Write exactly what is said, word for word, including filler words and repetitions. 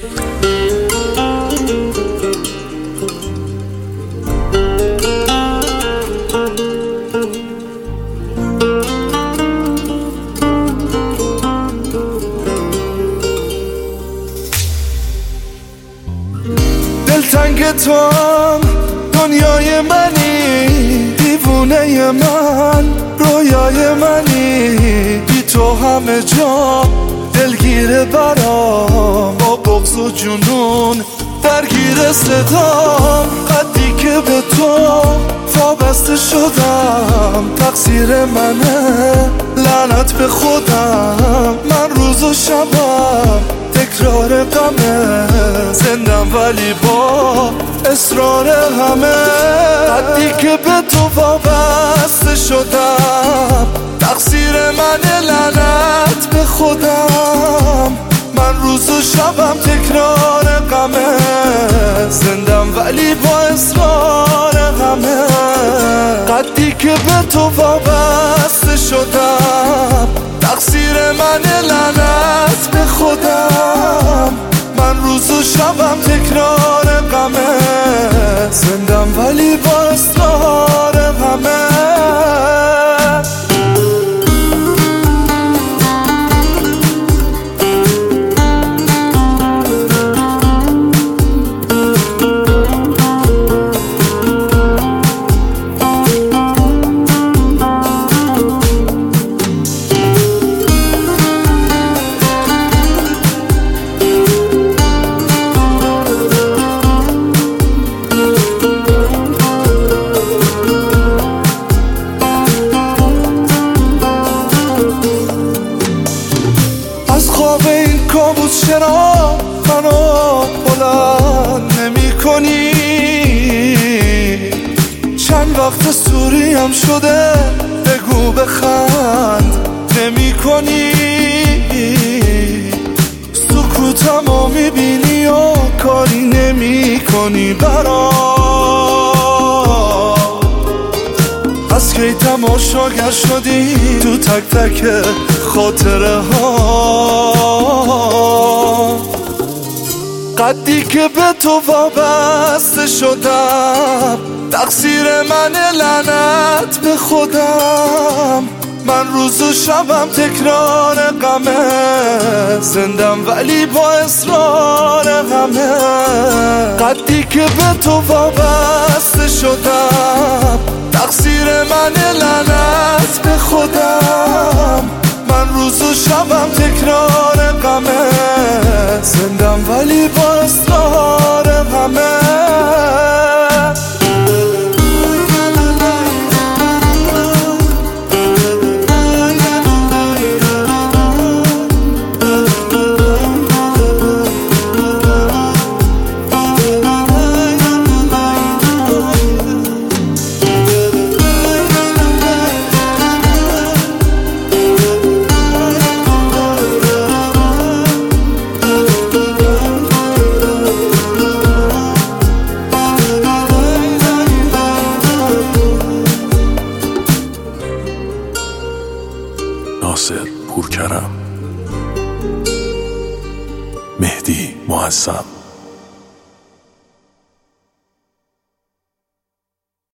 دلتنگ توام، دنیای منی، دیوونه من، رویای منی، بی تو همه جا دلگیره برام، با بغض و جنون درگیر صدام. قدی که به تو وابسته شدم، تقصیر منه، لعنت به خودم. من روز و شبم تکرار غمه، زندم ولی با اصرار همه. قدی که به تو وابسته شدم، تقصیر منه، لعنت به خودم. من روز و شبم تکرار غمه، زندم ولی با اصرار همه. قدی که به تو وابسته شدم، تقصیر منه، لعنت به خودم. من روز و شبم تکرار غمه، زندم ولی با اصرار همه. خواب این کابوس چرا منو بلند نمی کنی؟ چند وقت سوریم شده، بگو بخند نمی کنی. سکوتمو میبینی و کاری نمی کنی برام. از کی تماشاگر شدی تو تک تک خاطره ها. قدی که به تو وابسته شدم، تقصیر منه، لعنت به خودم. من روز و شبم تکرار غمه، زندم ولی با اصرار همه. قدی که به تو وابسته شدم، تقصیر منه، لعنت به خودم. من روز و شبم تکرار غمه، زندم ولی با اصرار همه. ناصر پورکرم، مهدی معظم.